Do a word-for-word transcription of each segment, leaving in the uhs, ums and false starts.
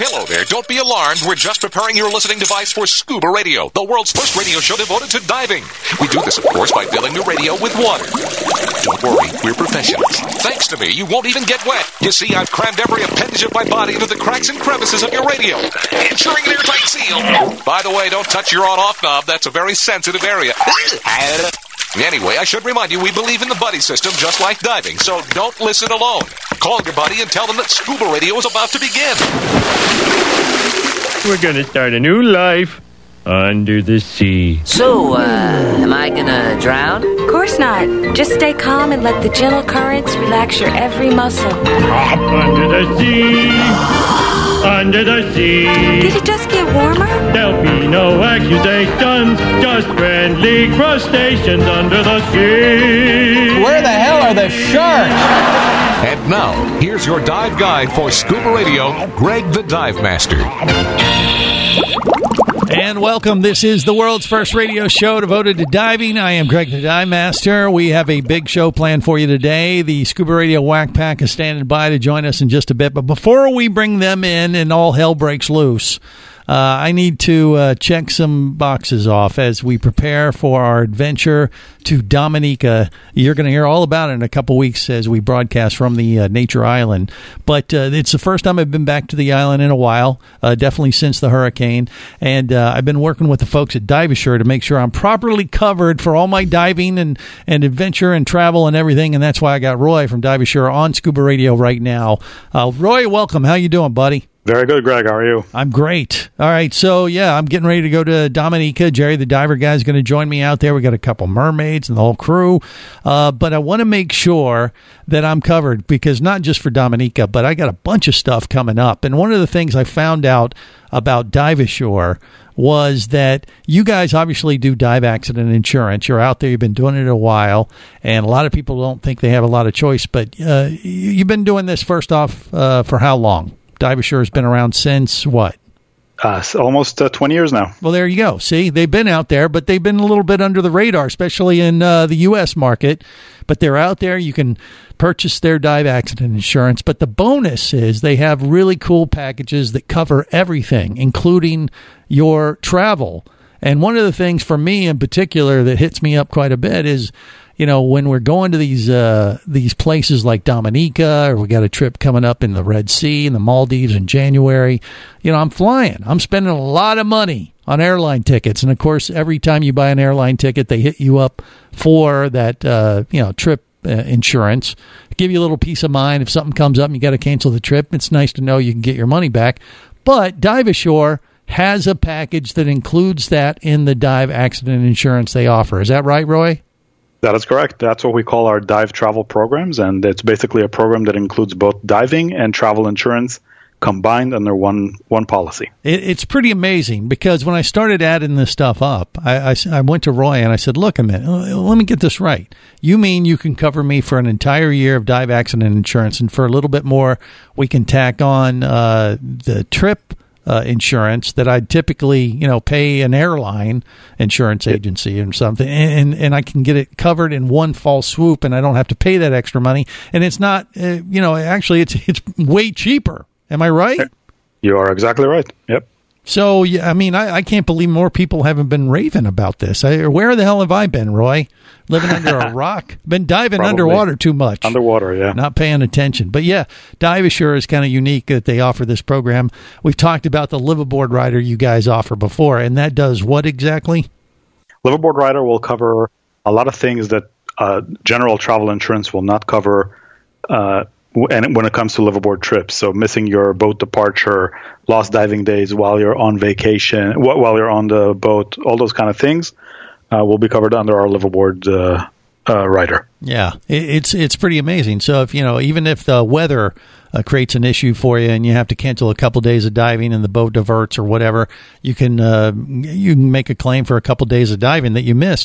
Hello there. Don't be alarmed. We're just preparing your listening device for Scuba Radio, the world's first radio show devoted to diving. We do this, of course, by filling the radio with water. Don't worry, we're professionals. Thanks to me, you won't even get wet. You see, I've crammed every appendage of my body into the cracks and crevices of your radio, ensuring an airtight seal. By the way, don't touch your on-off knob. That's a very sensitive area. Anyway, I should remind you, we believe in the buddy system just like diving, so don't listen alone. Call your buddy and tell them that Scuba Radio is about to begin. We're going to start a new life under the sea. So, uh, am I gonna drown? Of course not. Just stay calm and let the gentle currents relax your every muscle. Under the sea, under the sea. Did it just get warmer? There'll be no accusations, just friendly crustaceans under the sea. Where the hell are the sharks? And now, here's your dive guide for Scuba Radio, Greg the Dive Master. And welcome. This is the world's first radio show devoted to diving. I am Greg the Dive Master. We have a big show planned for you today. The Scuba Radio Whack Pack is standing by to join us in just a bit. But before we bring them in and all hell breaks loose, uh, I need to uh, check some boxes off as we prepare for our adventure to Dominica. You're going to hear all about it in a couple weeks as we broadcast from the uh, Nature Island. But uh, it's the first time I've been back to the island in a while, uh, definitely since the hurricane. And uh, I've been working with the folks at Dive Assure to make sure I'm properly covered for all my diving and, and adventure and travel and everything. And that's why I got Roy from Dive Assure on Scuba Radio right now. Uh, Roy, welcome. How you doing, buddy? Very good, Greg. How are you? I'm great. All right, so, yeah, I'm getting ready to go to Dominica. Jerry, the diver guy, is going to join me out there. We got a couple mermaids and the whole crew. Uh, but I want to make sure that I'm covered because not just for Dominica, but I got a bunch of stuff coming up. And one of the things I found out about Dive Assure was that you guys obviously do dive accident insurance. You're out there. You've been doing it a while. And a lot of people don't think they have a lot of choice. But uh, you've been doing this, first off, uh, for how long? Dive Assure has been around since what? Uh, almost uh, twenty years now. Well, there you go. See, they've been out there, but they've been a little bit under the radar, especially in uh, the U S market. But they're out there. You can purchase their dive accident insurance. But the bonus is they have really cool packages that cover everything, including your travel. And one of the things for me in particular that hits me up quite a bit is, you know, when we're going to these uh, these places like Dominica, or we got a trip coming up in the Red Sea and the Maldives in January, you know, I'm flying. I'm spending a lot of money on airline tickets. And, of course, every time you buy an airline ticket, they hit you up for that, uh, you know, trip uh, insurance. Give you a little peace of mind. If something comes up and you got to cancel the trip, it's nice to know you can get your money back. But Dive Assure has a package that includes that in the dive accident insurance they offer. Is that right, Roy? That is correct. That's what we call our dive travel programs, and it's basically a program that includes both diving and travel insurance combined under one one policy. It, it's pretty amazing because when I started adding this stuff up, I, I, I went to Roy and I said, look a minute, let me get this right. You mean you can cover me for an entire year of dive accident insurance, and for a little bit more, we can tack on uh, the trip Uh, insurance that I'd typically, you know, pay an airline insurance agency or something, and and I can get it covered in one fall swoop, and I don't have to pay that extra money. And it's not, uh, you know, actually, it's it's way cheaper. Am I right? You are exactly right. Yep. So, yeah, I mean, I, I can't believe more people haven't been raving about this. I, where the hell have I been, Roy? Living under a rock? Been diving Probably. Underwater too much. Underwater, yeah. Not paying attention. But, yeah, Dive Assure is kind of unique that they offer this program. We've talked about the liveaboard rider you guys offer before, and that does what exactly? Liveaboard rider will cover a lot of things that uh, general travel insurance will not cover uh and when it comes to liveaboard trips. So missing your boat departure, lost diving days while you're on vacation, while you're on the boat, all those kind of things uh, will be covered under our liveaboard uh, uh, rider. Yeah, it's it's pretty amazing. So if, you know, even if the weather uh, creates an issue for you and you have to cancel a couple days of diving and the boat diverts or whatever, you can uh, you can make a claim for a couple days of diving that you missed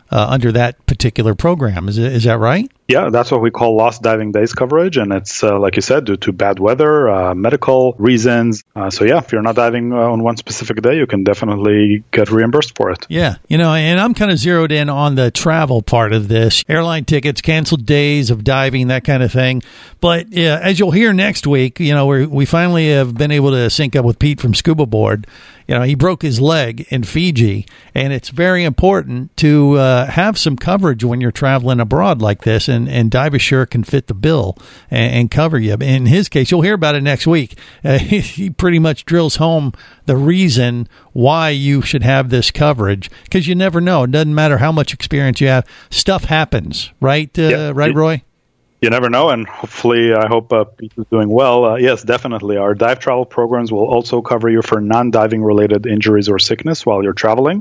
uh, under that particular program. Is, it, is that right? Yeah, that's what we call lost diving days coverage. And it's, uh, like you said, due to bad weather, uh, medical reasons. Uh, so, yeah, if you're not diving uh, on one specific day, you can definitely get reimbursed for it. Yeah. You know, and I'm kind of zeroed in on the travel part of this. Airline tickets, canceled days of diving, that kind of thing. But yeah, as you'll hear next week, you know, we we finally have been able to sync up with Pete from Scuba Board. You know, he broke his leg in Fiji, and it's very important to uh, have some coverage when you're traveling abroad like this, and, and DiveAssure can fit the bill and, and cover you. In his case, you'll hear about it next week. Uh, he, he pretty much drills home the reason why you should have this coverage, because you never know. It doesn't matter how much experience you have. Stuff happens, right? Uh, yeah. Right, Roy? You never know, and hopefully, I hope uh, Pete is doing well. Uh, yes, definitely. Our dive travel programs will also cover you for non-diving related injuries or sickness while you're traveling.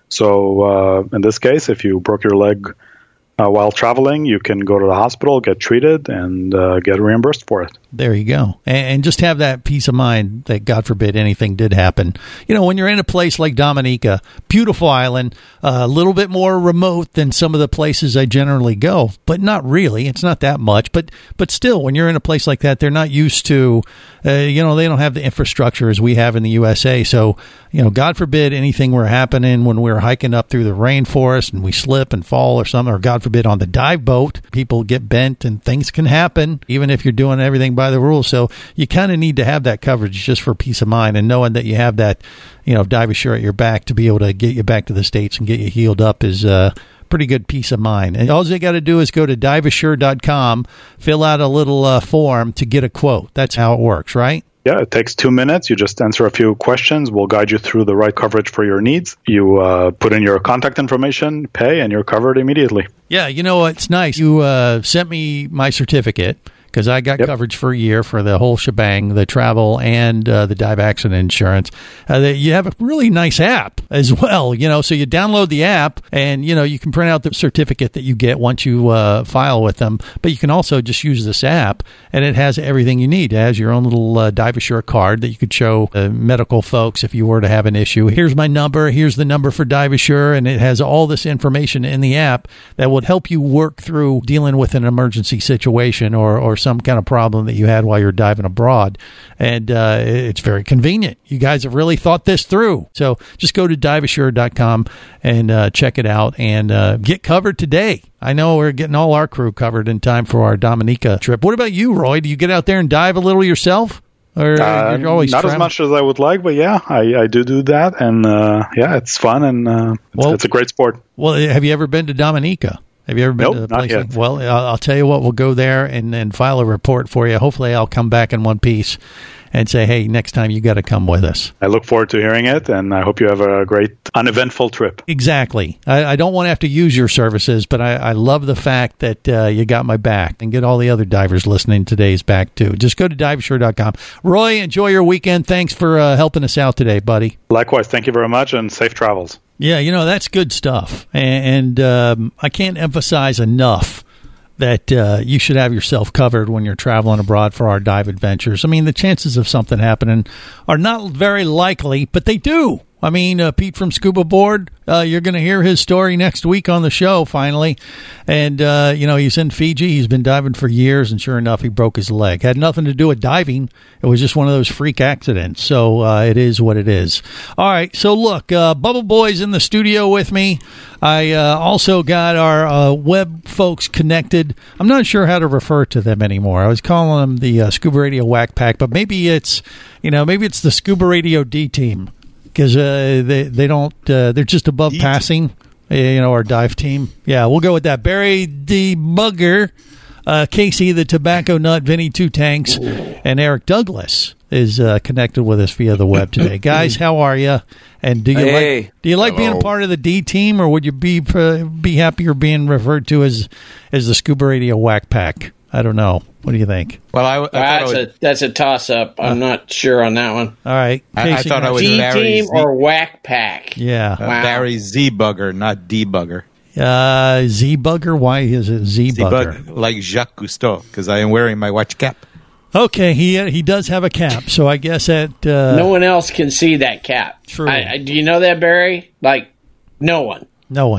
So uh, in this case, if you broke your leg uh, while traveling, you can go to the hospital, get treated, and uh, get reimbursed for it. There you go. And, and just have that peace of mind that, God forbid, anything did happen. You know, when you're in a place like Dominica, beautiful island, uh, a little bit more remote than some of the places I generally go, but not really. It's not that much. But but still, when you're in a place like that, they're not used to, uh, you know, they don't have the infrastructure as we have in the U S A. So, you know, God forbid anything were happening when we were hiking up through the rainforest and we slip and fall or something, or God forbid on the dive boat, people get bent and things can happen, even if you're doing everything by the rules. So you kind of need to have that coverage just for peace of mind, and knowing that you have that, you know, DiveAssure at your back to be able to get you back to the States and get you healed up is uh, pretty good peace of mind. And all you got to do is go to dive assure dot com, fill out a little uh, form to get a quote. That's how it works, right? Yeah, it takes two minutes. You just answer a few questions. We'll guide you through the right coverage for your needs. You uh, put in your contact information, pay, and you're covered immediately. Yeah, you know, it's nice. You uh, sent me my certificate, because I got yep. coverage for a year for the whole shebang, the travel and uh, the dive accident insurance. Uh, the, you have a really nice app as well, you know, so you download the app and, you know, you can print out the certificate that you get once you uh, file with them, but you can also just use this app, and it has everything you need. It has your own little uh, DiveAssure card that you could show uh, medical folks if you were to have an issue. Here's my number. Here's the number for DiveAssure, and it has all this information in the app that would help you work through dealing with an emergency situation or, or some kind of problem that you had while you're diving abroad. And uh, it's very convenient. You guys have really thought this through. So just go to dive assure dot com and uh, check it out and uh, get covered today. I know we're getting all our crew covered in time for our Dominica trip. What about you, Roy? Do you get out there and dive a little yourself? Or uh, you're always not traveling? As much as I would like, but yeah, I, I do do that. And uh, yeah, it's fun, and uh, it's, well, it's a great sport. Well, have you ever been to Dominica? Have you ever been nope, to a not place? yet. Like, well, I'll, I'll tell you what. We'll go there and, and file a report for you. Hopefully, I'll come back in one piece and say, "Hey, next time you got to come with us." I look forward to hearing it, and I hope you have a great, uneventful trip. Exactly. I, I don't want to have to use your services, but I, I love the fact that uh, you got my back, and get all the other divers listening today's back too. Just go to dive assure dot com. Roy, enjoy your weekend. Thanks for uh, helping us out today, buddy. Likewise. Thank you very much, and safe travels. Yeah, you know, that's good stuff. And, and um, I can't emphasize enough that uh, you should have yourself covered when you're traveling abroad for our dive adventures. I mean, the chances of something happening are not very likely, but they do. I mean, uh, Pete from Scuba Board, uh, you're going to hear his story next week on the show, finally. And, uh, you know, he's in Fiji. He's been diving for years, and sure enough, he broke his leg. Had nothing to do with diving. It was just one of those freak accidents. So uh, it is what it is. All right, so look, uh, Bubble Boy's in the studio with me. I uh, also got our uh, web folks connected. I'm not sure how to refer to them anymore. I was calling them the uh, Scuba Radio Whack Pack, but maybe it's, you know, maybe it's the Scuba Radio D Team. Because uh, they they don't uh, they're just above D- passing, you know, our dive team. Yeah, we'll go with that. Barry the Bugger, uh, Casey the Tobacco Nut, Vinny Two Tanks, Ooh. and Eric Douglas is uh, connected with us via the web today. Guys, how are you? And do you hey. like do you like Hello. being a part of the D team, or would you be uh, be happier being referred to as as the Scuba Radio Whack Pack? I don't know. What do you think? Well, I, I that's, I would, a, that's a toss-up. I'm uh, not sure on that one. All right. I, I thought I was D-Team or Whack Pack. Yeah. Uh, wow. Barry Z-Bugger, not D-Bugger. Uh, Z-Bugger? Why is it Z-Bugger? Z-Bugger, like Jacques Cousteau, because I am wearing my watch cap. Okay, he he does have a cap, so I guess that... Uh, no one else can see that cap. True. I, I, do you know that, Barry? Like, no one. No one. No one?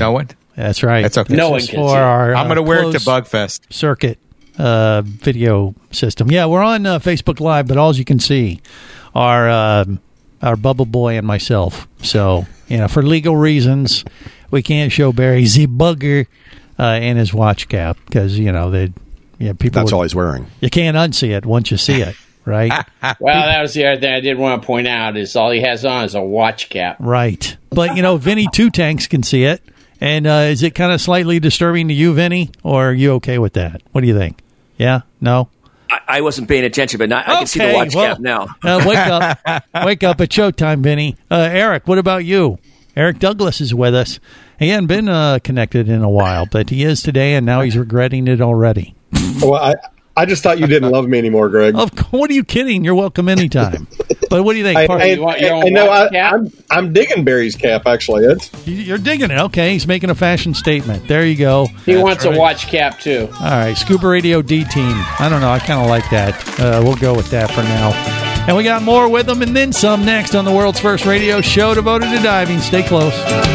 That's right. That's okay. No This one is can for see. our, I'm going to uh, wear it to closed Bugfest. circuit uh, video system. Yeah, we're on uh, Facebook Live, but all you can see are uh, our Bubble Boy and myself. So, you know, for legal reasons, we can't show Barry Z Bugger uh, in his watch cap because, you know, they, yeah, people. That's would, all he's wearing. You can't unsee it once you see it, right? Well, that was the other thing I did want to point out is all he has on is a watch cap. Right. But, you know, Vinny Two Tanks can see it. And uh, is it kind of slightly disturbing to you, Vinny, or are you okay with that? What do you think? Yeah? No? I, I wasn't paying attention, but now I Okay, can see the watch well, cap now. uh, wake up. Wake up. It's showtime, Vinny. Uh, Eric, what about you? Eric Douglas is with us. He hadn't been uh, connected in a while, but he is today, and now he's regretting it already. Well, I, I just thought you didn't love me anymore, Greg. Of course, what are you kidding? You're welcome anytime. But what do you think? I, Part- I, You want your I, own I know I, watch cap? I'm, I'm digging Barry's cap, actually. It's, You're digging it. Okay, he's making a fashion statement. There you go. He wants a watch cap, too. All right, Scuba Radio D Team. I don't know. I kind of like that. Uh, we'll go with that for now. And we got more with them and then some next on the world's first radio show devoted to diving. Stay close.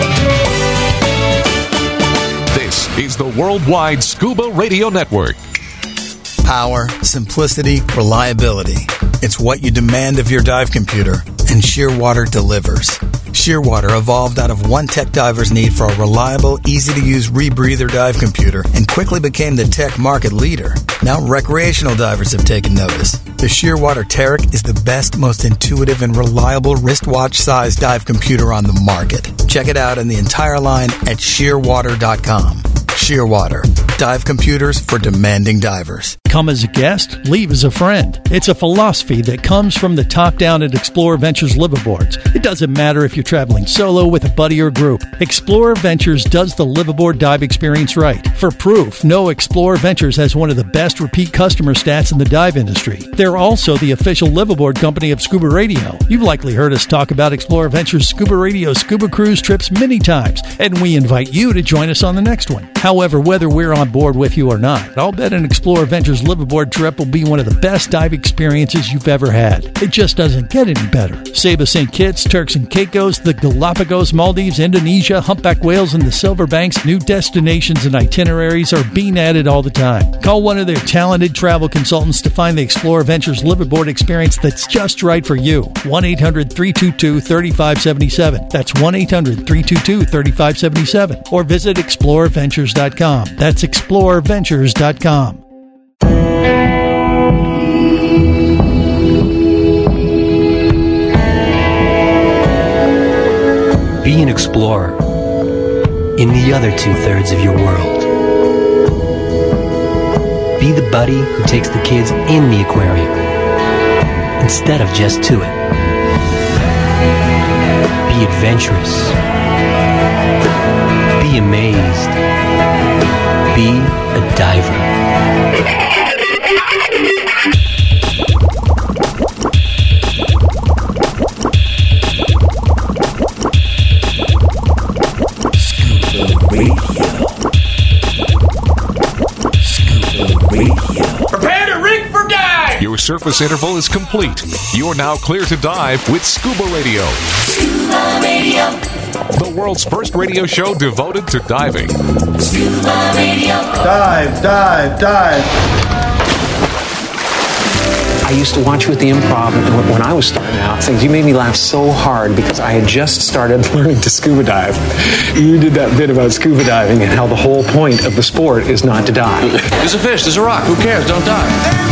This is the Worldwide Scuba Radio Network. Power, simplicity, reliability. It's what you demand of your dive computer, and Shearwater delivers. Shearwater evolved out of one tech diver's need for a reliable, easy-to-use rebreather dive computer and quickly became the tech market leader. Now recreational divers have taken notice. The Shearwater Taric is the best, most intuitive, and reliable wristwatch-sized dive computer on the market. Check it out in the entire line at shearwater dot com. Shearwater. Dive computers for demanding divers. Come as a guest, leave as a friend. It's a philosophy that comes from the top down at Explorer Ventures liveaboards. It doesn't matter if you're traveling solo with a buddy or group. Explorer Ventures does the liveaboard dive experience right. For proof, know Explorer Ventures has one of the best repeat customer stats in the dive industry. They're also the official liveaboard company of Scuba Radio. You've likely heard us talk about Explorer Ventures Scuba Radio Scuba Cruise trips many times, and we invite you to join us on the next one. However, whether we're on board with you or not, I'll bet an Explorer Ventures liveaboard trip will be one of the best dive experiences you've ever had. It just doesn't get any better. Saba Saint Kitts, Turks and Caicos, the Galapagos, Maldives, Indonesia, humpback whales, and the Silver Banks, new destinations and itineraries are being added all the time. Call one of their talented travel consultants to find the Explorer Ventures liveaboard experience that's just right for you. one eight hundred three two two three five seven seven. That's one eight hundred three two two three five seven seven. Or visit explorer ventures dot com. That's explorer ventures dot com. Be an explorer in the other two-thirds of your world. Be the buddy who takes the kids in the aquarium instead of just to it. Be adventurous. Be amazed. Be a diver. Prepare to rig for dive! Your surface interval is complete. You are now clear to dive with Scuba Radio. Scuba Radio. The world's first radio show devoted to diving. Scuba Radio. Dive, dive, dive. I used to watch you at the Improv when I was starting out. Things you made me laugh so hard because I had just started learning to scuba dive. You did that bit about scuba diving and how the whole point of the sport is not to dive. There's a fish, there's a rock, who cares? Don't dive.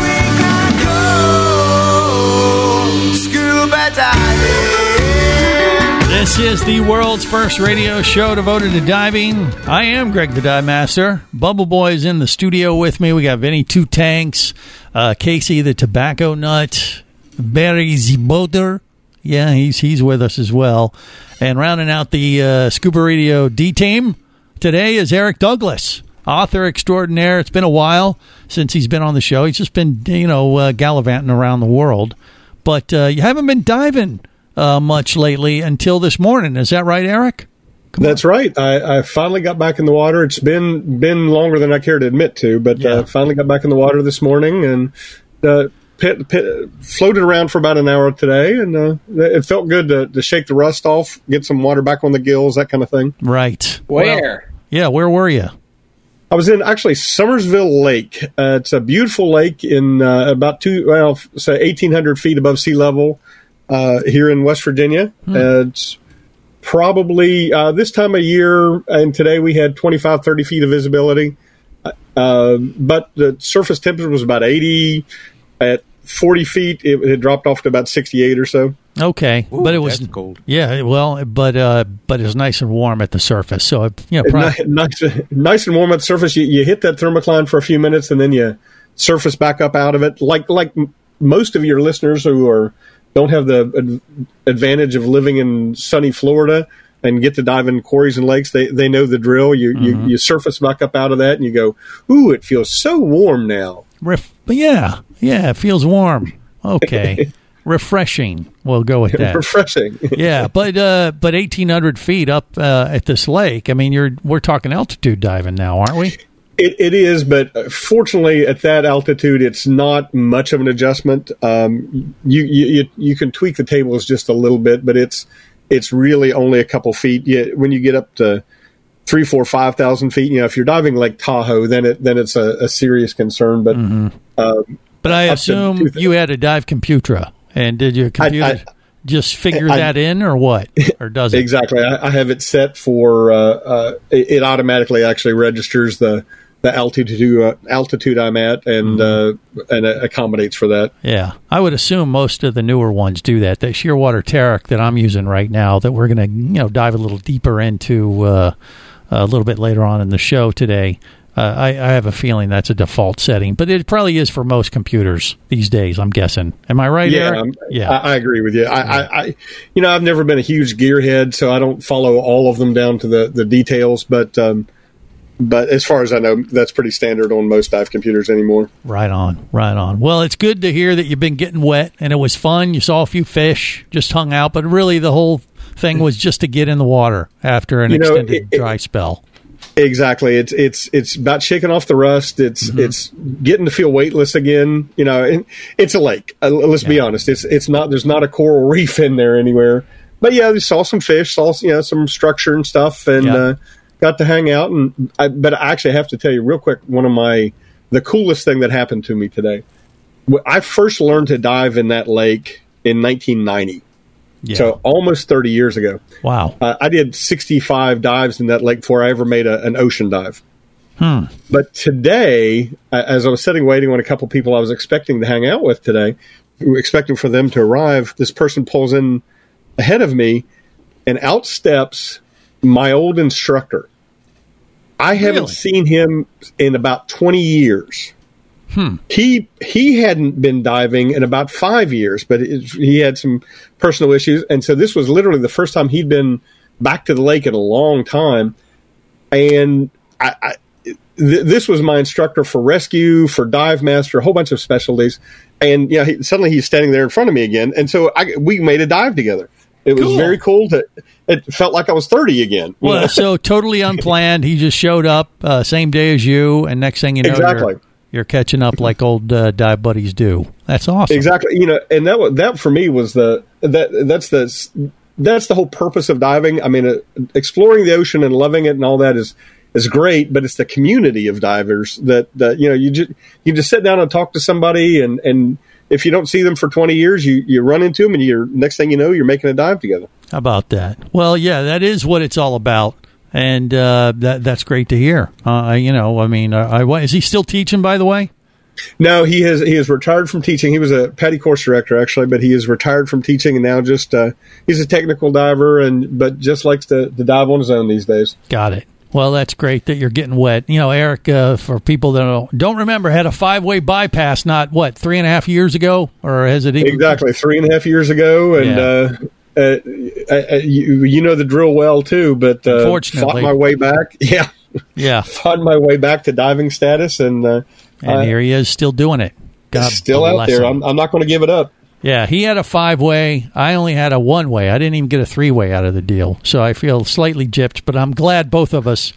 Scuba diving. This is the world's first radio show devoted to diving. I am Greg the Dive Master. Bubble Boy is in the studio with me. We got Vinny Two Tanks, uh, Casey the Tobacco Nut, Barry Ziboter. Yeah, he's he's with us as well. And rounding out the uh, Scuba Radio D team today is Eric Douglas, author extraordinaire. It's been a while since he's been on the show. He's just been, you know, uh, gallivanting around the world. But uh, you haven't been diving Uh, much lately until this morning. Is that right, Eric? Come That's on. right. I, I finally got back in the water. It's been been longer than I care to admit to, but yeah. uh, finally got back in the water this morning and uh, pit, pit, floated around for about an hour today, and uh, it felt good to, to shake the rust off, get some water back on the gills, that kind of thing. Right. Where? Well, Yeah, where were you? I was in actually Summersville Lake. Uh, it's a beautiful lake in uh, about two, well, say eighteen hundred feet above sea level uh, here in West Virginia. Hmm. Uh, it's probably uh, this time of year, and today we had twenty-five, thirty feet of visibility. Uh, but the surface temperature was about eighty. At forty feet, it had dropped off to about sixty-eight or so. Okay, Ooh, but it was cold. Yeah, well, but uh, but it was nice and warm at the surface. So you know, probably, nice, nice and warm at the surface. You, you hit that thermocline for a few minutes, and then you surface back up out of it. Like like most of your listeners who are don't have the ad- advantage of living in sunny Florida and get to dive in quarries and lakes, they they know the drill. You mm-hmm. you, you surface back up out of that, and you go, "Ooh, it feels so warm now." Ref- yeah, yeah, it feels warm. Okay. Refreshing. We'll go with that. Refreshing. Yeah, but uh, but eighteen hundred feet up uh, at this lake. I mean, you're we're talking altitude diving now, aren't we? It, it is, but fortunately, at that altitude, it's not much of an adjustment. Um, you, you you can tweak the tables just a little bit, but it's it's really only a couple feet. You, when you get up to three, four, five thousand feet, you know, if you're diving Lake Tahoe, then it then it's a, a serious concern. But mm-hmm. uh, but I assume you had a dive Computra. And did your computer I, I, just figure I, that in, or what? Or does it? Exactly. I, I have it set for uh, uh, it, it automatically actually registers the the altitude uh, altitude I'm at, and mm-hmm. uh, and it accommodates for that. Yeah, I would assume most of the newer ones do that. The Shearwater Taric that I'm using right now, that we're going to you know dive a little deeper into uh, a little bit later on in the show today. Uh, I, I have a feeling that's a default setting, but it probably is for most computers these days, I'm guessing. Am I right, yeah, Eric? Um, yeah, I, I agree with you. I, I, I, you know, I've never been a huge gearhead, so I don't follow all of them down to the, the details. But, um, but as far as I know, that's pretty standard on most dive computers anymore. Right on, right on. Well, it's good to hear that you've been getting wet, and it was fun. You saw a few fish, just hung out, but really the whole thing was just to get in the water after an you know, extended it, dry spell. Exactly. It's it's it's about shaking off the rust. It's mm-hmm. it's getting to feel weightless again. You know, and it's a lake. Uh, let's yeah. be honest. It's it's not. There's not a coral reef in there anywhere. But yeah, we saw some fish, saw you know some structure and stuff, and yeah. uh, got to hang out. And I, but I actually have to tell you real quick, one of my the coolest thing that happened to me today. I first learned to dive in that lake in nineteen ninety. Yeah. So almost thirty years ago. Wow. Uh, I did sixty-five dives in that lake before I ever made a, an ocean dive. Hmm. But today, as I was sitting waiting on a couple people I was expecting to hang out with today, expecting for them to arrive, this person pulls in ahead of me and out steps my old instructor. I haven't really? seen him in about twenty years. Hmm. He he hadn't been diving in about five years, but it, he had some personal issues, and so this was literally the first time he'd been back to the lake in a long time. And I, I, th- this was my instructor for rescue, for dive master, a whole bunch of specialties. And you know, he, suddenly he's standing there in front of me again, and so I, we made a dive together. It was cool. very cool. To it felt like I was thirty again. Well, know? So totally unplanned. He just showed up uh, same day as you, and next thing you know, exactly. You're, You're catching up like old uh, dive buddies do. That's awesome. Exactly. You know, and that that for me was the that that's the that's the whole purpose of diving. I mean, uh, exploring the ocean and loving it and all that is is great, but it's the community of divers that that you know you just you just sit down and talk to somebody, and and if you don't see them for twenty years, you you run into them, and you're next thing you know, you're making a dive together. How about that? Well, yeah, that is what it's all about. And uh, that that's great to hear. Uh, you know, I mean, I, I, is he still teaching, by the way? No, he has he has retired from teaching. He was a PADI course director, actually, but he is retired from teaching, and now just uh, he's a technical diver, and but just likes to, to dive on his own these days. Got it. Well, that's great that you're getting wet. You know, Eric, uh, for people that don't, don't remember, had a five-way bypass not, what, three and a half years ago? Or has it even... Exactly, three and a half years ago, and... Yeah. Uh, Uh, uh, you, you know the drill well too, but uh, Unfortunately. fought my way back. Yeah, yeah, fought my way back to diving status, and uh, and uh, here he is, still doing it. God still out there. I'm, I'm not going to give it up. Yeah, he had a five way. I only had a one way. I didn't even get a three way out of the deal, so I feel slightly gypped. But I'm glad both of us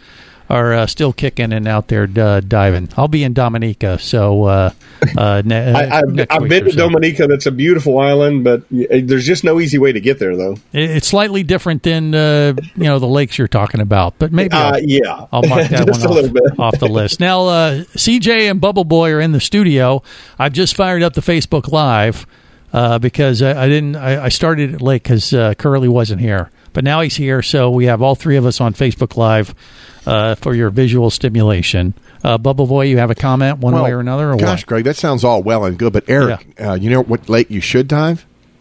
are uh, still kicking and out there uh, diving. I'll be in Dominica, so uh, uh, ne- I, I've, next I've week been or to so. Dominica. That's a beautiful island, but there's just no easy way to get there, though. It- It's slightly different than uh, you know the lakes you're talking about, but maybe I'll, Uh, yeah. I'll mark that Just one a little bit. off, off the list. Now, uh, C J and Bubble Boy are in the studio. I've just fired up the Facebook Live uh, because I, I didn't. I, I started it late because uh, Curly wasn't here, but now he's here, so we have all three of us on Facebook Live uh, for your visual stimulation. Uh, Bubble Boy, you have a comment one Well, way or another, or gosh, what? Greg, that sounds all well and good, but Eric, uh, you know what lake you should dive?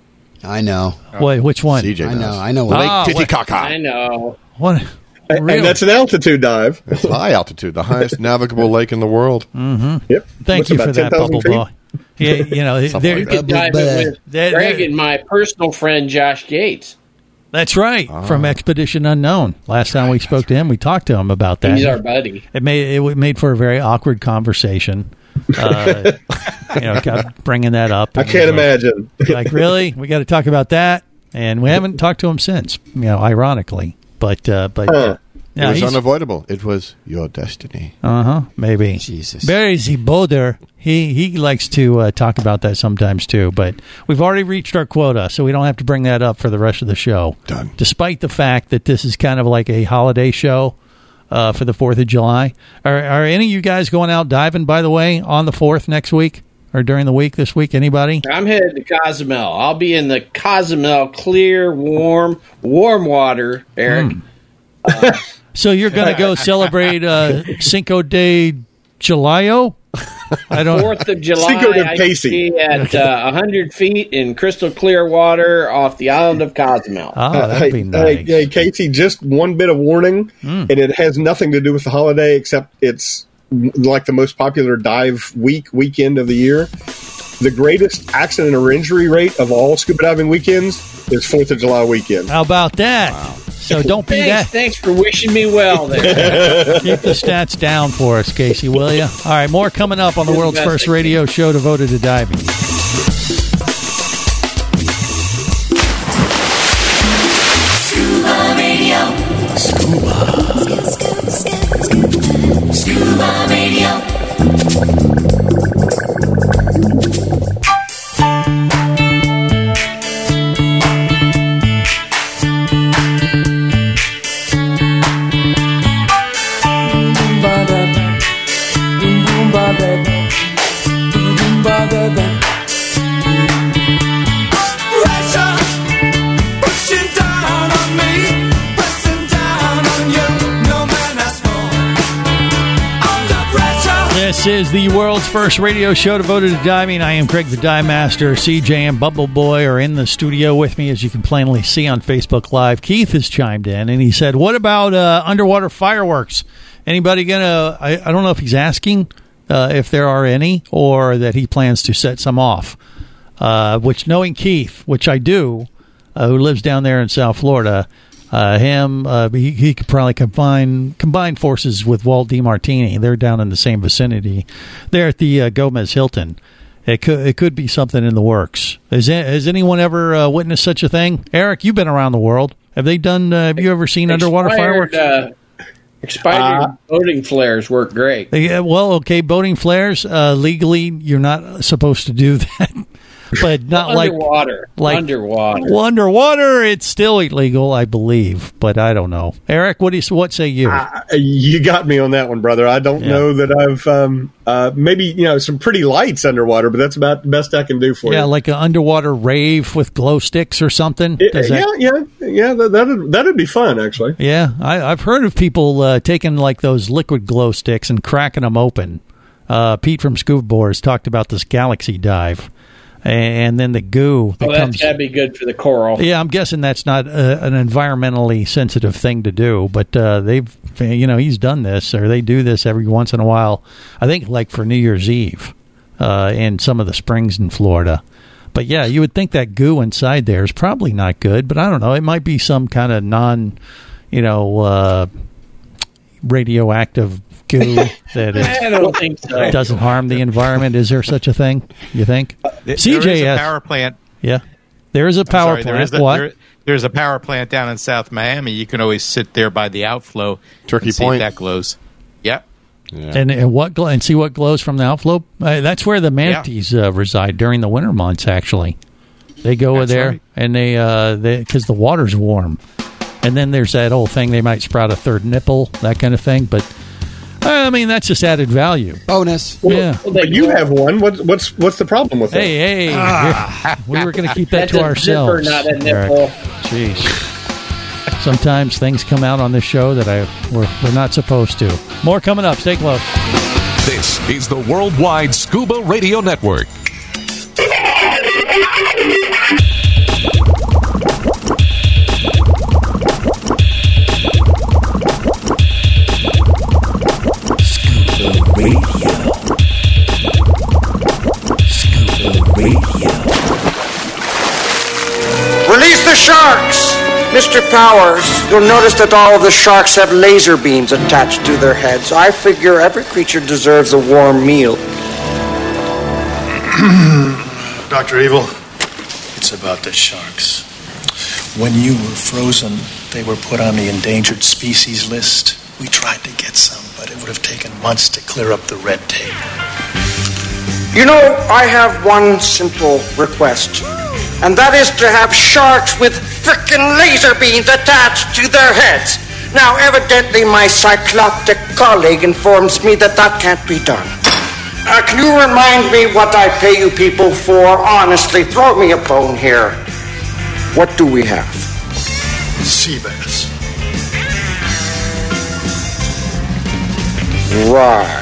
I know. Wait, which one? C J I does. know. I know. Lake Ah, Titicaca. I know. What? And, Really? and that's an altitude dive. It's high altitude, the highest navigable lake in the world. Mm-hmm. Yep. Thank What's you about for that, 10,000 Bubble feet? Boy. Yeah, you know, Something there- like You could dive it with That- Greg that- and my personal friend Josh Gates. that's right, Ah. from Expedition Unknown. Last time we spoke to him, we talked to him about that. He's our buddy. It made it made for a very awkward conversation. Uh, you know, kept bringing that up. I can't imagine. Like, really, we got to talk about that, and we haven't talked to him since. You know, ironically, but uh, but Huh. yeah, it was he's- unavoidable. It was your destiny. Uh huh. Maybe. Jesus. Barry Z. Boulder, he he likes to uh, talk about that sometimes too. But we've already reached our quota, so we don't have to bring that up for the rest of the show. Done. Despite the fact that this is kind of like a holiday show uh, for the Fourth of July. Are are any of you guys going out diving? By the way, on the Fourth next week or during the week this week? Anybody? I'm headed to Cozumel. I'll be in the Cozumel clear, warm, warm water, Eric. Hmm. So you're going to go celebrate uh, Cinco de Julio? I don't. Fourth of July, Cinco de I Pacey. be at uh, one hundred feet in crystal clear water off the island of Cozumel. Oh, Uh, that'd be hey, nice. hey, hey, Casey, just one bit of warning, Mm. and it has nothing to do with the holiday except it's like the most popular dive week weekend of the year. The greatest accident or injury rate of all scuba diving weekends is Fourth of July weekend. How about that? So don't be Thanks, that. thanks for wishing me well there. Keep the stats down for us, Casey, will you? All right, more coming up on the world's first radio show devoted to diving. Scuba Radio. Scuba. Scuba Radio. This is the world's first radio show devoted to diving. I am Craig the Dive Master. C J and Bubble Boy are in the studio with me, as you can plainly see on Facebook Live. Keith has chimed in, and he said, what about uh, underwater fireworks? Anybody going to, I I don't know if he's asking uh, if there are any, or that he plans to set some off. Uh, which, knowing Keith, which I do, uh, who lives down there in South Florida, Uh, him, uh, he, he could probably combine combine forces with Walt DiMartini. They're down in the same vicinity. They're at the uh, Gomez Hilton. It could it could be something in the works. Has, has anyone ever uh, witnessed such a thing? Eric, you've been around the world. Have they done? Uh, have you ever seen underwater Expired, fireworks? Uh, expired boating flares work great. Yeah, well, okay, boating flares uh, legally, you're not supposed to do that. But not like underwater. like underwater. Well, underwater, it's still illegal, I believe. But I don't know. Eric, what do you what say you? Uh, you got me on that one, brother. I don't Yeah. know that I've um, uh, maybe you know some pretty lights underwater, but that's about the best I can do for yeah, you. like an underwater rave with glow sticks or something. Does yeah, that- yeah, yeah. That, that'd that'd be fun, actually. Yeah, I, I've heard of people uh, taking like those liquid glow sticks and cracking them open. Uh, Pete from Scuba Boards talked about this Galaxy dive, and then the goo that Oh, that's comes. got to be good for the coral. Yeah, I'm guessing that's not uh, an environmentally sensitive thing to do, but uh, they've, you know, he's done this, or they do this every once in a while. I think like for New Year's Eve uh, in some of the springs in Florida. But yeah, you would think that goo inside there is probably not good, but I don't know. It might be some kind of non, you know, uh, radioactive goo that is, I don't think so. doesn't harm the environment. Is there such a thing? You think? There C J is a has- power plant. Yeah. There's a power sorry, plant. There is a, what? there- there's a power plant down in South Miami. You can always sit there by the outflow. Turkey and see Point. if that glows. Yep. Yeah. And, and what gl- and see what glows from the outflow. Uh, that's where the manatees uh, reside during the winter months. Actually, they go That's there right. and they uh because the water's warm. And then there's that whole thing. They might sprout a third nipple, that kind of thing. But uh, I mean, that's just added value. Bonus. Well, Yeah. but you have one. What's what's what's the problem with that? Hey, hey, we were going to keep that That's to a ourselves. zipper, not a Eric. nipple. Jeez. Sometimes things come out on this show that I we're, we're not supposed to. More coming up. Stay close. This is the Worldwide Scuba Radio Network. Scuba Radio. Scuba Radio. Release the sharks! Mister Powers, you'll notice that all of the sharks have laser beams attached to their heads. I figure every creature deserves a warm meal. Doctor Evil, it's about the sharks. When you were frozen, they were put on the endangered species list. We tried to get some, but it would have taken months to clear up the red tape. You know, I have one simple request, and that is to have sharks with frickin' laser beams attached to their heads. Now, evidently, my cycloptic colleague informs me that that can't be done. Uh, can you remind me what I pay you people for? Honestly, throw me a bone here. What do we have? Sea bass. Right.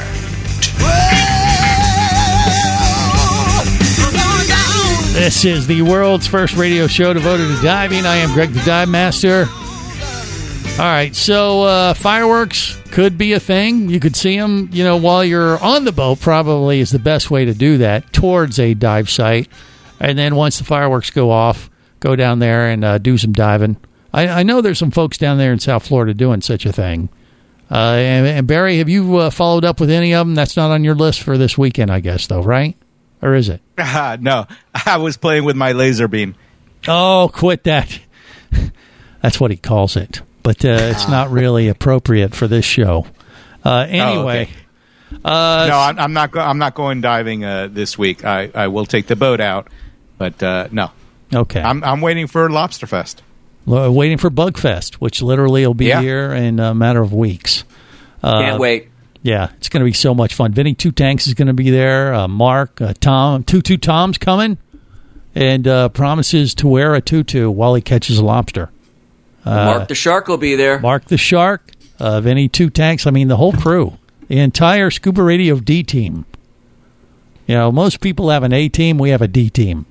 This is the world's first radio show devoted to diving. I am Greg the Dive Master. All right, so uh, fireworks could be a thing. You could see them, you know, while you're on the boat. Probably is the best way to do that, towards a dive site. And then once the fireworks go off, go down there and uh, do some diving. I, I know there's some folks down there in South Florida doing such a thing. Uh, and, and Barry, have you uh, followed up with any of them? That's not on your list for this weekend, I guess, though, right? Or is it? Uh, no, I was playing with my laser beam. Oh, quit that. That's what he calls it. But uh, it's not really appropriate for this show. Uh, anyway. Oh, okay. uh, no, I'm, I'm not. Go- I'm not going diving uh, this week. I, I will take the boat out, but uh, no. Okay. I'm, I'm waiting for Lobster Fest. L- waiting for Bugfest, which literally will be Yeah. here in a matter of weeks. Uh, Can't wait. Yeah, it's going to be so much fun. Vinny Two Tanks is going to be there. Uh, Mark, uh, Tom, Tutu Tom's coming, and uh, promises to wear a tutu while he catches a lobster. Uh, Mark the Shark will be there. Mark the Shark, uh, Vinny Two Tanks. I mean, the whole crew, the entire Scuba Radio D team. You know, most people have an A team. We have a D team.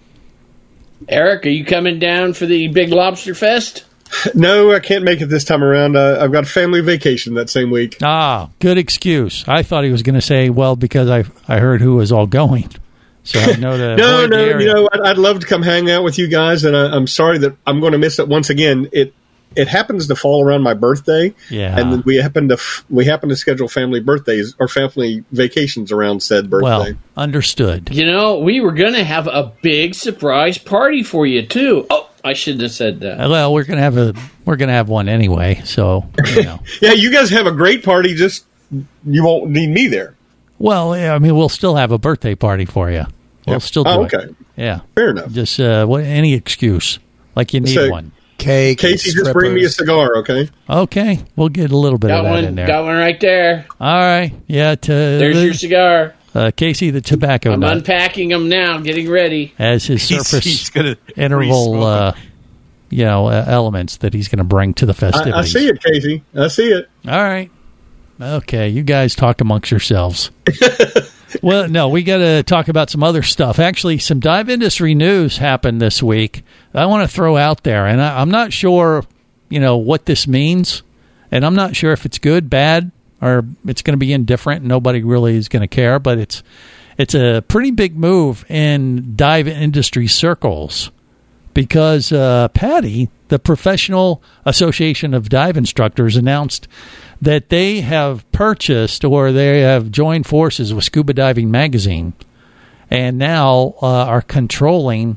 Eric, are you coming down for the Big Lobster Fest? No, I can't make it this time around. Uh, I've got a family vacation that same week. Ah, good excuse. I thought he was going to say, well, because I I heard who was all going. So I know the no, avoid no, the area. you know, I'd, I'd love to come hang out with you guys, and I, I'm sorry that I'm going to miss it once again. It it happens to fall around my birthday, Yeah. and then we happen to f- we happen to schedule family birthdays or family vacations around said birthday. Well, understood. You know, we were going to have a big surprise party for you, too. Oh, I shouldn't have said that. Well, we're gonna have a we're gonna have one anyway. So you know. Yeah, you guys have a great party. Just you won't need me there. Well, yeah, I mean, we'll still have a birthday party for you. We'll Yep. still do Oh, it. okay. Yeah, fair enough. Just uh, what, any excuse, like you need So, one. Cake, Casey, just bring me a cigar, okay? Okay, we'll get a little bit Got of that one, in there. got one right there. All right, yeah. To, There's the, your cigar. uh, Casey, the tobacco I'm nut, unpacking them now, getting ready. as his He's- surface he's gonna interval, re-smoke uh, you know, uh, elements that he's going to bring to the festivities. I, I see it, Casey. I see it. All right. Okay, you guys talk amongst yourselves. Well, no, we got to talk about some other stuff. Actually, some dive industry news happened this week that I want to throw out there, and I, I'm not sure, you know, what this means, and I'm not sure if it's good, bad, or it's going to be indifferent. Nobody really is going to care, but it's it's a pretty big move in dive industry circles because uh, Patty, the Professional Association of Dive Instructors, announced that they have purchased or they have joined forces with Scuba Diving Magazine and now uh, are controlling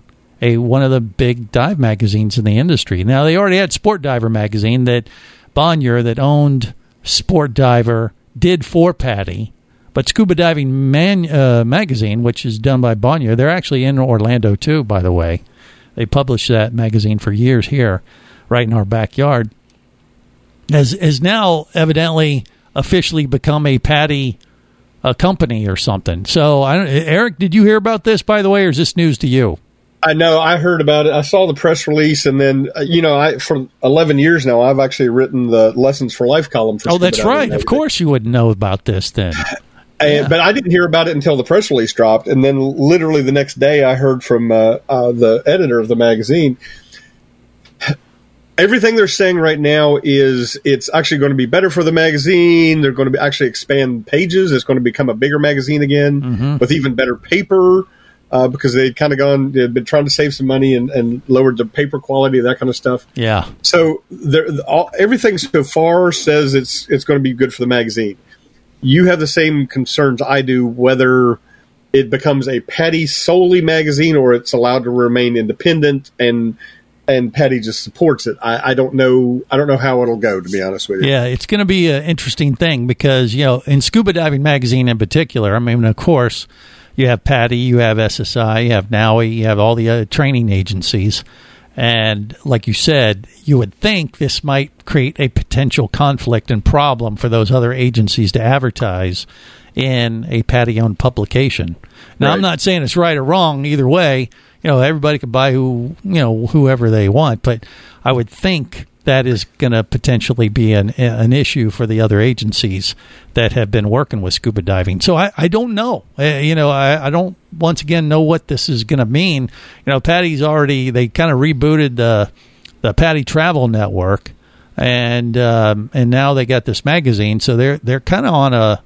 a one of the big dive magazines in the industry. Now, they already had Sport Diver magazine that Bonnier, that owned Sport Diver, did for PADI. But Scuba Diving Man, uh, magazine, which is done by Bonnier, they're actually in Orlando too, by the way. They published that magazine for years here, right in our backyard. Has, has now evidently officially become a PADI a company or something. So, I don't, Eric, did you hear about this, by the way, or is this news to you? I know. I heard about it. I saw the press release, and then, uh, you know, I for eleven years now, I've actually written the Lessons for Life column for Oh, that's right. Of course you would know about this then. And, but I didn't hear about it until the press release dropped, and then literally the next day I heard from uh, uh, the editor of the magazine. Everything they're saying right now is it's actually going to be better for the magazine. They're going to be actually expand pages. It's going to become a bigger magazine again mm-hmm. with even better paper uh, because they'd kind of gone, they'd been trying to save some money and, and lowered the paper quality, that kind of stuff. Yeah. So all, everything so far says it's it's going to be good for the magazine. You have the same concerns I do, whether it becomes a PADI solely magazine or it's allowed to remain independent and and PADI just supports it. I, I don't know. I don't know how it'll go, to be honest with you. Yeah, it's going to be an interesting thing because, you know, in Scuba Diving Magazine in particular, I mean, of course, you have PADI, you have S S I, you have NAUI, you have all the other training agencies. And like you said, you would think this might create a potential conflict and problem for those other agencies to advertise in a PADI-owned publication. Now, right. I'm not saying it's right or wrong either way. You know, everybody can buy who you know whoever they want, but I would think that is going to potentially be an an issue for the other agencies that have been working with scuba diving. So I, I don't know. Uh, you know, I, I don't once again know what this is going to mean. You know, PADI's already they kind of rebooted the the PADI Travel Network, and um, and now they got this magazine. So they're they're kind of on a,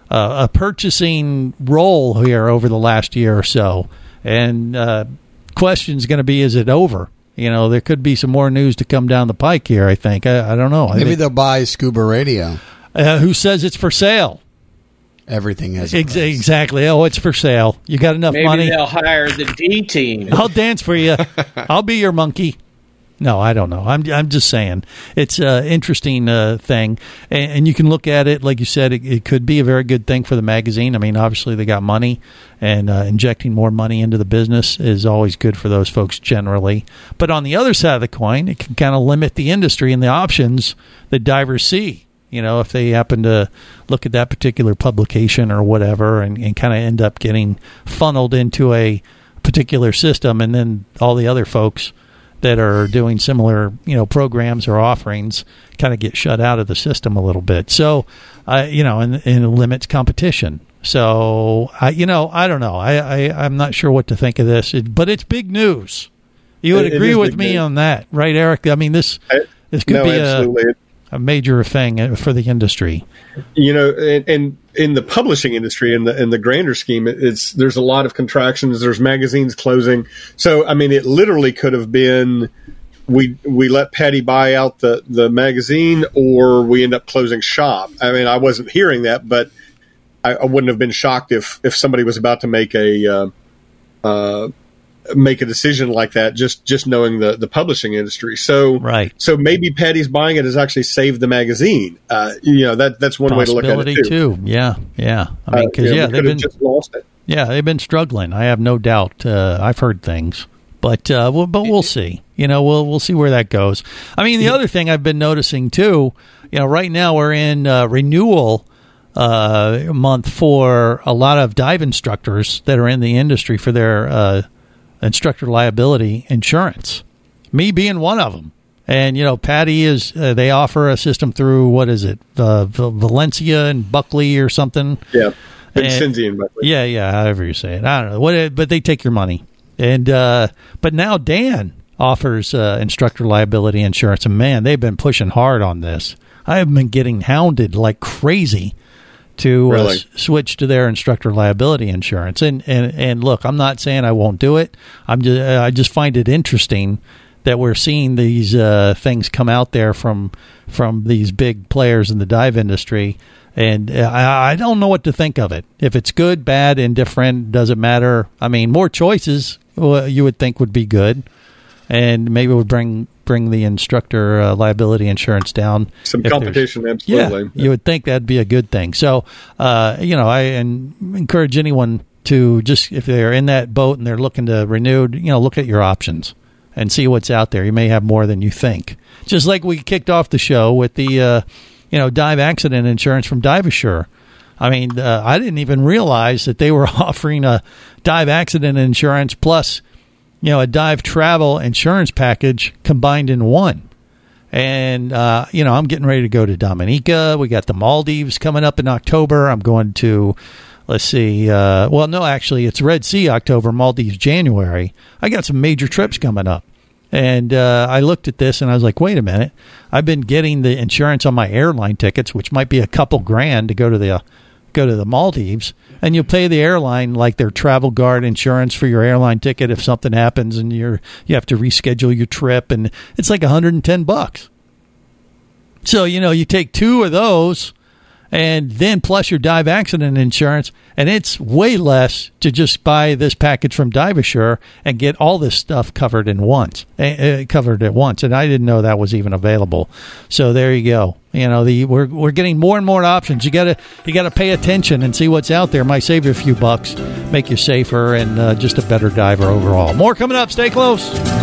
a a purchasing roll here over the last year or so. And uh, question's going to be, is it over? You know, there could be some more news to come down the pike here, I think. I, I don't know. I Maybe think, they'll buy Scuba Radio. Uh, who says it's for sale? Everything has a Ex- Exactly. Oh, it's for sale. You got enough Maybe money? Maybe they'll hire the D team. I'll dance for you. I'll be your monkey. No, I don't know. I'm I'm just saying it's an interesting uh, thing, and, and you can look at it like you said. It, it could be a very good thing for the magazine. I mean, obviously they got money, and uh, injecting more money into the business is always good for those folks generally. But on the other side of the coin, it can kind of limit the industry and the options that divers see. You know, if they happen to look at that particular publication or whatever, and, and kind of end up getting funneled into a particular system, and then all the other folks that are doing similar, you know, programs or offerings kind of get shut out of the system a little bit. So, uh, you know, and, and it limits competition. So, I, you know, I don't know. I, I, I'm not sure what to think of this, it, but it's big news. You would it, agree it with me news. on that, right, Eric? I mean, this this could no, be absolutely. a, a major thing for the industry. You know, and, and in the publishing industry, in the in the grander scheme, it's there's a lot of contractions. There's magazines closing. So, I mean, it literally could have been we we let PADI buy out the, the magazine, or we end up closing shop. I mean, I wasn't hearing that, but I, I wouldn't have been shocked if if somebody was about to make a uh, uh, make a decision like that, just just knowing the, the publishing industry. So right. So maybe PADI's buying it has actually saved the magazine. Uh, you know, that that's one way to look at it too. too. Yeah, yeah. I mean, because uh, yeah, yeah they've been just lost it. Yeah, they've been struggling. I have no doubt. Uh, I've heard things, but uh, we'll, but we'll see. You know, we'll we'll see where that goes. I mean, the yeah. other thing I've been noticing too. You know, right now we're in uh, renewal uh, month for a lot of dive instructors that are in the industry for their uh, instructor liability insurance, me being one of them. And, you know, PADI is, uh, they offer a system through, what is it, uh, Valencia and Buckley or something? Yeah, Vincenzi and Buckley. Yeah, yeah, however you say it. I don't know. What, but they take your money. And, uh, but now Dan offers uh, instructor liability insurance. And, man, they've been pushing hard on this. I have been getting hounded like crazy to really? uh, s- switch to their instructor liability insurance. And, and and look, I'm not saying I won't do it. I'm just uh, I just find it interesting that we're seeing these uh, things come out there from from these big players in the dive industry, and I, I don't know what to think of it. If it's good, bad, indifferent, doesn't matter. I mean, more choices well, you would think would be good, and maybe it would bring bring the instructor uh, liability insurance down. Some competition, absolutely. Yeah, you would think that'd be a good thing. So, uh, you know, I and encourage anyone to just, if they're in that boat and they're looking to renew, you know, look at your options and see what's out there. You may have more than you think. Just like we kicked off the show with the, uh, you know, dive accident insurance from DiveAssure. I mean, uh, I didn't even realize that they were offering a dive accident insurance plus, you know, a dive travel insurance package combined in one. And, uh, you know, I'm getting ready to go to Dominica. We got the Maldives coming up in October. I'm going to, let's see, uh, well, no, actually, it's Red Sea October, Maldives January. I got some major trips coming up. And uh, I looked at this and I was like, wait a minute. I've been getting the insurance on my airline tickets, which might be a couple grand to go to the uh, go to the Maldives, and you pay the airline like their travel guard insurance for your airline ticket if something happens and you're you have to reschedule your trip, and it's like one hundred ten bucks. So, you know, you take two of those and then plus your dive accident insurance, and it's way less to just buy this package from DiveAssure and get all this stuff covered in once, uh, covered at once. And I didn't know that was even available. So there you go. You know, the we're we're getting more and more options. You gotta you gotta pay attention and see what's out there. Might save you a few bucks, make you safer, and uh, just a better diver overall. More coming up. Stay close.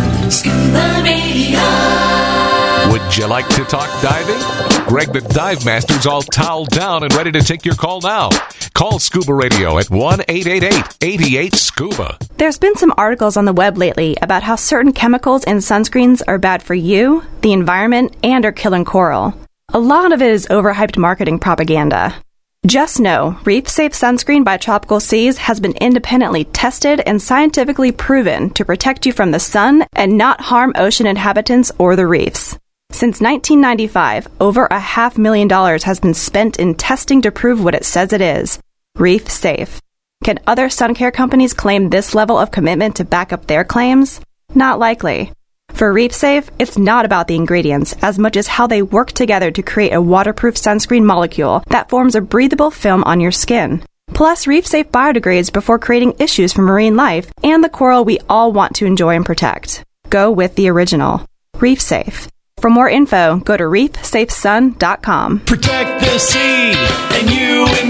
Scuba Radio. Would you like to talk diving? Greg the Dive Master's all toweled down and ready to take your call now. Call Scuba Radio at one eight eight eight, eight eight, SCUBA. There's been some articles on the web lately about how certain chemicals in sunscreens are bad for you, the environment, and are killing coral. A lot of it is overhyped marketing propaganda. Just know, Reef Safe Sunscreen by Tropical Seas has been independently tested and scientifically proven to protect you from the sun and not harm ocean inhabitants or the reefs. Since nineteen ninety-five, over a half million dollars has been spent in testing to prove what it says it is, Reef Safe. Can other sun care companies claim this level of commitment to back up their claims? Not likely. For Reef Safe, it's not about the ingredients as much as how they work together to create a waterproof sunscreen molecule that forms a breathable film on your skin. Plus, Reef Safe biodegrades before creating issues for marine life and the coral we all want to enjoy and protect. Go with the original. Reef Safe. For more info, go to reef safe sun dot com. Protect the sea and you and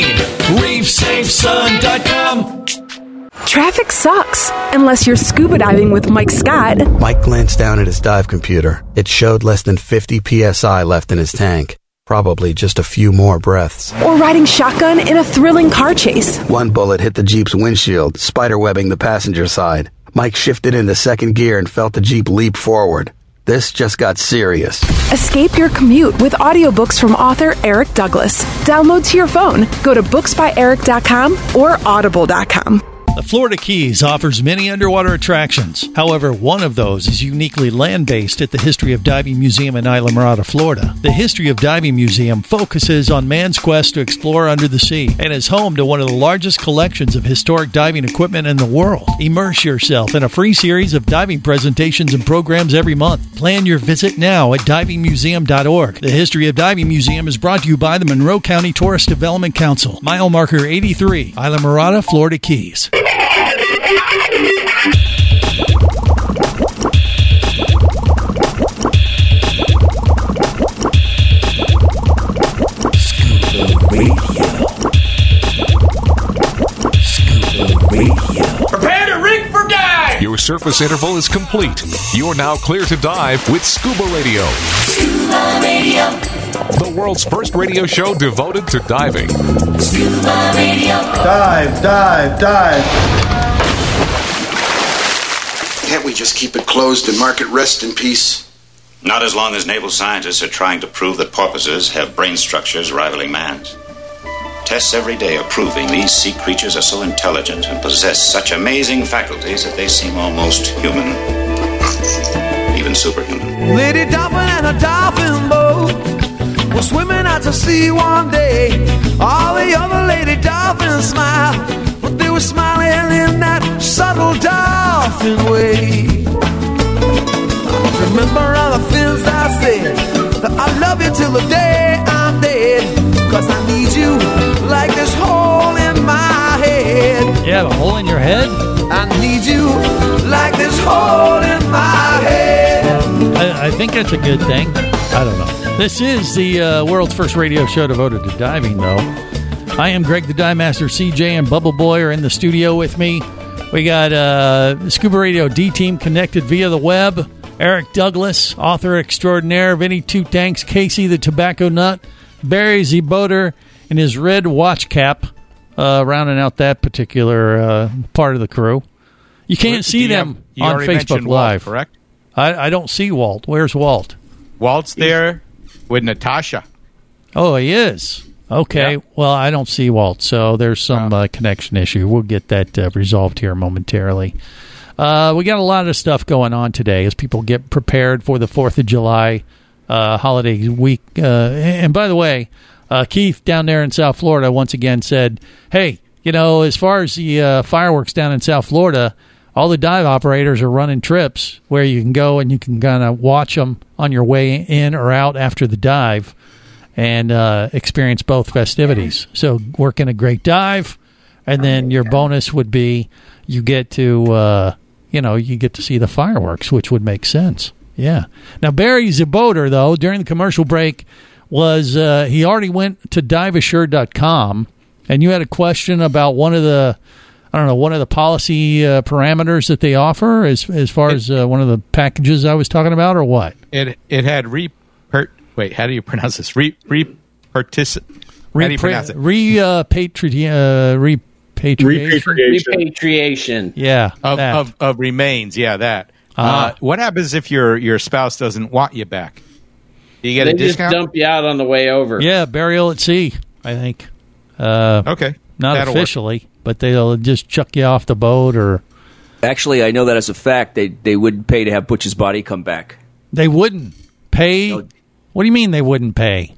me. reef safe sun dot com. Traffic sucks, unless you're scuba diving with Mike Scott. Mike glanced down at his dive computer. It showed less than fifty P S I left in his tank. Probably just a few more breaths. Or riding shotgun in a thrilling car chase. One bullet hit the Jeep's windshield, spiderwebbing the passenger side. Mike shifted into second gear and felt the Jeep leap forward. This just got serious. Escape your commute with audiobooks from author Eric Douglas. Download to your phone. Go to books by eric dot com or audible dot com. The Florida Keys offers many underwater attractions. However, one of those is uniquely land-based at the History of Diving Museum in Islamorada, Florida. The History of Diving Museum focuses on man's quest to explore under the sea and is home to one of the largest collections of historic diving equipment in the world. Immerse yourself in a free series of diving presentations and programs every month. Plan your visit now at diving museum dot org. The History of Diving Museum is brought to you by the Monroe County Tourist Development Council. Mile marker eighty-three, Islamorada, Florida Keys. Scuba Radio. Scuba Radio. Prepare to rig for dive! Your surface interval is complete. You're now clear to dive with Scuba Radio. Scuba Radio. The world's first radio show devoted to diving. Scuba Radio. Dive, dive, dive. Can't we just keep it closed and mark it rest in peace? Not as long as naval scientists are trying to prove that porpoises have brain structures rivaling man's. Tests every day are proving these sea creatures are so intelligent and possess such amazing faculties that they seem almost human, even superhuman. Lady Dolphin and a dolphin boat were swimming out to sea one day. All the other lady dolphins smiled, but they were smiling in that subtle dolphin way. Remember all the things I said, that I love you till the day I'm dead, cause I need you like this hole in my head. You have a hole in your head? I need you like this hole in my head. I, I think that's a good thing. I don't know. This is the uh, world's first radio show devoted to diving, though. I am Greg the Dive Master. C J and Bubble Boy are in the studio with me. We got uh, Scuba Radio D-Team connected via the web. Eric Douglas, author extraordinaire. Vinny Two Tanks. Casey the Tobacco Nut. Barry Z. Boater in his red watch cap, uh, rounding out that particular uh, part of the crew. You can't see them you on already Facebook Walt, Live. Correct? I, I don't see Walt. Where's Walt? Walt's there with Natasha. Oh, he is. Okay. Yeah. Well, I don't see Walt, so there's some uh, connection issue. We'll get that uh, resolved here momentarily. Uh, we got a lot of stuff going on today as people get prepared for the fourth of July uh, holiday week. Uh, and by the way, uh, Keith down there in South Florida once again said, hey, you know, as far as the uh, fireworks down in South Florida, all the dive operators are running trips where you can go and you can kind of watch them on your way in or out after the dive and uh, experience both festivities. So working a great dive, and then your bonus would be you get to, uh, you know, you get to see the fireworks, which would make sense. Yeah. Now, Barry Zaboter, though, during the commercial break, was uh, he already went to dive assure dot com, and you had a question about one of the, I don't know, one of the policy uh, parameters that they offer as as far it, as uh, one of the packages I was talking about, or what? It it had re wait, how do you pronounce this? Re re partic- How do you pronounce it? Re uh, patri- uh, repatriation. Repatriation. Yeah, of, of of remains. Yeah, that. Uh-huh. Uh, what happens if your your spouse doesn't want you back? Do you get they a discount? They just dump you out on the way over. Yeah, burial at sea, I think. Uh, okay. Not That'll officially, work. but they'll just chuck you off the boat or... Actually, I know that as a fact. They they wouldn't pay to have Butch's body come back. They wouldn't pay? No. What do you mean they wouldn't pay?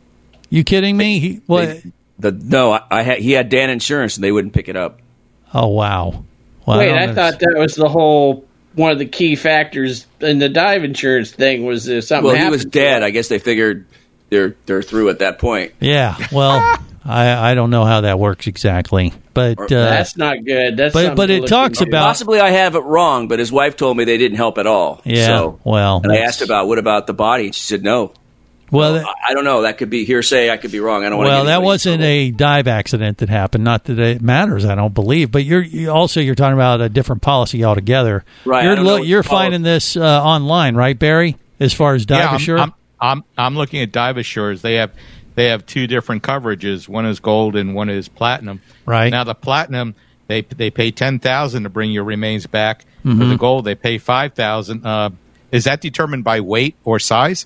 You kidding me? He, what? They, the, no, I, I had, he had Dan Insurance, and they wouldn't pick it up. Oh, wow. Well, Wait, I, I thought that was the whole... One of the key factors in the dive insurance thing was if something well, happened. Well, he was dead. I guess they figured they're they're through at that point. Yeah, well, I, I don't know how that works exactly, but uh, that's not good. That's but but it talks about possibly I have it wrong, but his wife told me they didn't help at all. Yeah, so, well, and I asked about what about the body, and she said no. Well, so, I don't know. That could be hearsay. I could be wrong. I don't want to. Well, that wasn't a dive accident that happened. Not that it matters. I don't believe. But you're you also you're talking about a different policy altogether. Right. You're I don't know you're finding this uh, online, right, Barry? As far as Dive yeah, Assure, I'm, I'm, I'm I'm looking at Dive Assures. They have they have two different coverages. One is gold and one is platinum. Right. Now the platinum they they pay ten thousand to bring your remains back. Mm-hmm. For the gold they pay five thousand. Uh, is that determined by weight or size?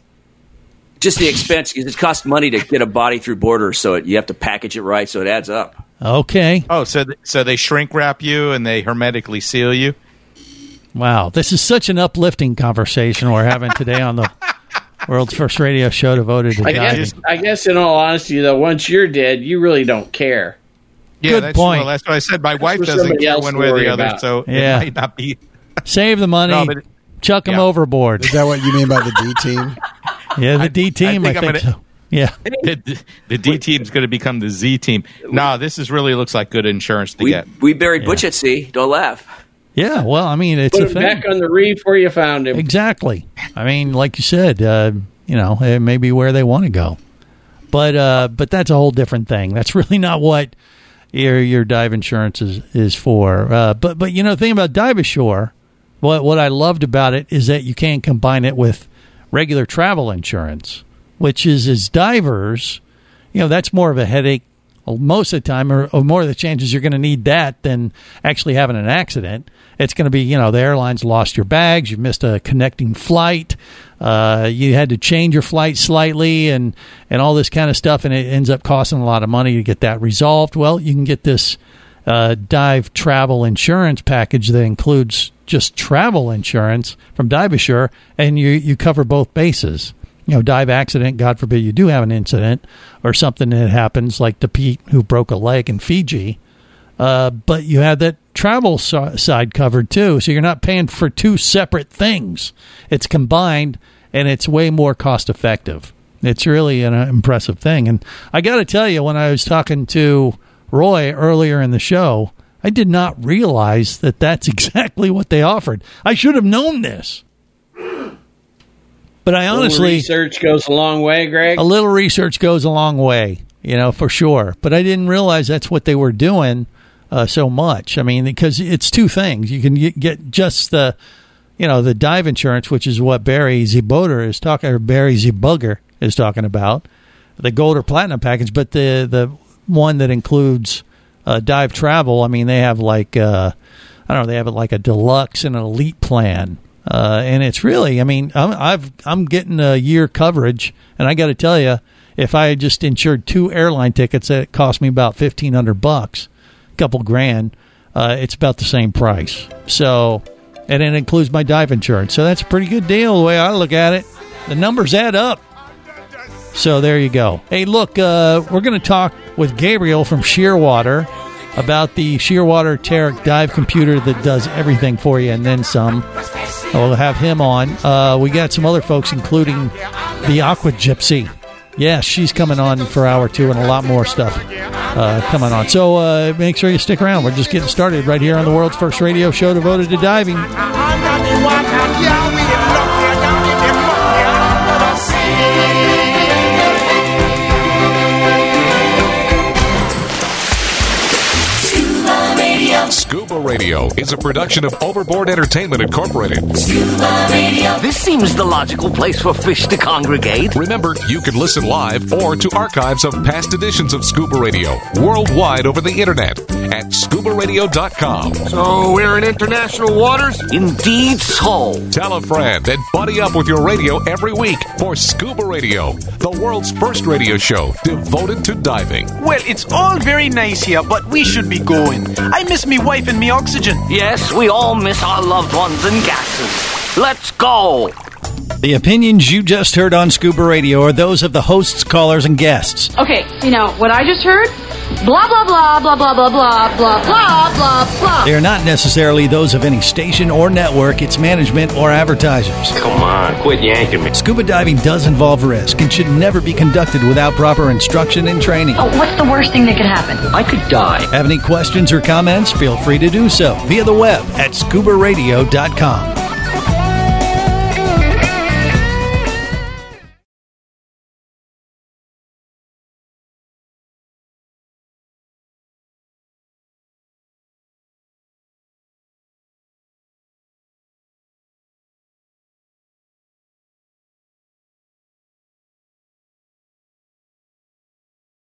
Just the expense, because it costs money to get a body through borders, so it, you have to package it right, so it adds up. Okay. Oh, so th- so they shrink wrap you and they hermetically seal you? Wow, this is such an uplifting conversation we're having today on the world's first radio show devoted to I diving. guess, I guess, in all honesty, though, once you're dead, you really don't care. Yeah, Good that's, point. Well, that's what I said. My That's wife for doesn't somebody care else one to way or worry the other, about. so Yeah. it might not be. Save the money, No, but- chuck them yeah. overboard. Is that what you mean by the D team? Yeah, the D team. I I think, think I'm so. Yeah. The, the D team's going to become the Z team. No, this is really looks like good insurance to We, get. we buried Yeah. Butch at sea. Don't laugh. Yeah, well, I mean, it's Put a him thing. back on the reef where you found him. Exactly. I mean, like you said, uh, you know, it may be where they want to go, but uh, but that's a whole different thing. That's really not what your your dive insurance is is for. Uh, but but you know, the thing about Dive Assure, what what I loved about it is that you can combine it with regular travel insurance, which is as divers, you know, that's more of a headache most of the time, or, or more of the chances you're going to need that than actually having an accident. It's going to be, you know, the airline's lost your bags, you've missed a connecting flight, uh, you had to change your flight slightly, and, and all this kind of stuff, and it ends up costing a lot of money to get that resolved. Well, you can get this uh, dive travel insurance package that includes just travel insurance from Dive Assure, and you, you cover both bases. You know, dive accident, God forbid you do have an incident or something that happens like to Pete who broke a leg in Fiji. Uh, but you have that travel so- side covered too. So you're not paying for two separate things. It's combined and it's way more cost effective. It's really an uh, impressive thing. And I got to tell you, when I was talking to Roy earlier in the show I did not realize that that's exactly what they offered. I should have known this. But I honestly... research goes a long way, Greg. A little research goes a long way, you know, for sure. But I didn't realize that's what they were doing uh, so much. I mean, because it's two things. You can get just the, you know, the dive insurance, which is what Barry Zeboder is talking, or Barry Zebugger is talking about, the gold or platinum package, but the, the one that includes... Uh, dive travel, I mean, they have like, uh, I don't know, they have like a deluxe and an elite plan. Uh, and it's really, I mean, I'm, I've, I'm getting a year coverage, and I got to tell you, if I had just insured two airline tickets, that cost me about fifteen hundred bucks, a couple grand, uh, it's about the same price. So, and it includes my dive insurance. So that's a pretty good deal the way I look at it. The numbers add up. So there you go. Hey, look, uh, we're going to talk with Gabriel from Shearwater about the Shearwater Taric dive computer that does everything for you and then some. We'll have him on. Uh, we got some other folks, including the Aqua Gypsy. Yeah, she's coming on for hour two and a lot more stuff uh, coming on. So uh, make sure you stick around. We're just getting started right here on the world's first radio show devoted to diving. Scuba Radio is a production of Overboard Entertainment Incorporated. Scuba Radio. This seems the logical place for fish to congregate. Remember, you can listen live or to archives of past editions of Scuba Radio worldwide over the internet at scuba radio dot com. So we're in international waters? Indeed so. Tell a friend and buddy up with your radio every week for Scuba Radio, the world's first radio show devoted to diving. Well, it's all very nice here, but we should be going. I miss me wife and me oxygen. Yes, we all miss our loved ones and gases. Let's go. The opinions you just heard on Scuba Radio are those of the hosts, callers, and guests. Okay, you know, what I just heard? Blah, blah, blah, blah, blah, blah, blah, blah, blah, blah, blah. They are not necessarily those of any station or network, its management, or advertisers. Come on, quit yanking me. Scuba diving does involve risk and should never be conducted without proper instruction and training. Oh, what's the worst thing that could happen? I could die. Have any questions or comments? Feel free to do so via the web at scuba radio dot com.